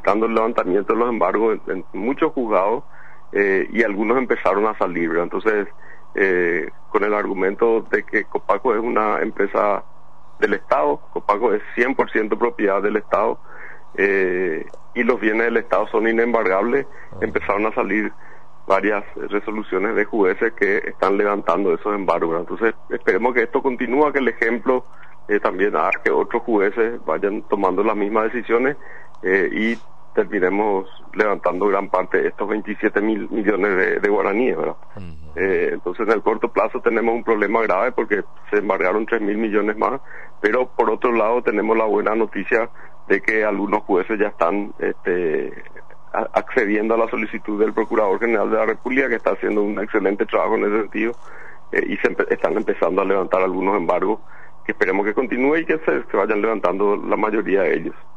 solicitando el levantamiento de los embargos en muchos juzgados, y algunos empezaron a salir, ¿verdad? Entonces, con el argumento de que Copaco es una empresa del Estado, Copaco es 100% propiedad del Estado, y los bienes del Estado son inembargables, empezaron a salir varias resoluciones de jueces que están levantando esos embargos, ¿verdad? Entonces, esperemos que esto continúe, que el ejemplo también haga que otros jueces vayan tomando las mismas decisiones, y terminemos levantando gran parte de estos 27.000 millones de guaraníes, ¿verdad? Entonces, en el corto plazo tenemos un problema grave porque se embargaron 3.000 millones más, pero por otro lado tenemos la buena noticia de que algunos jueces ya están accediendo a la solicitud del Procurador General de la República, que está haciendo un excelente trabajo en ese sentido, y están empezando a levantar algunos embargos que esperemos que continúe y que se vayan levantando la mayoría de ellos.